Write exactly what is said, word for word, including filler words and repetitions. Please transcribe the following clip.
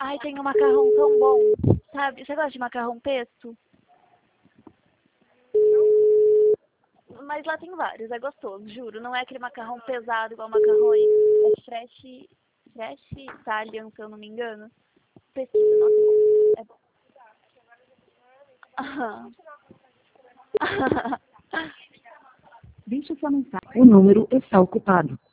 Ai, tem um macarrão tão bom, sabe? Você gosta de macarrão pesto? Mas lá tem vários, é gostoso, juro. Não é aquele macarrão pesado igual macarrões. É fresh, fresh Italian, se eu não me engano. Pesquisa, nossa, é bom. Aham. Deixe sua mensagem. O número está ocupado.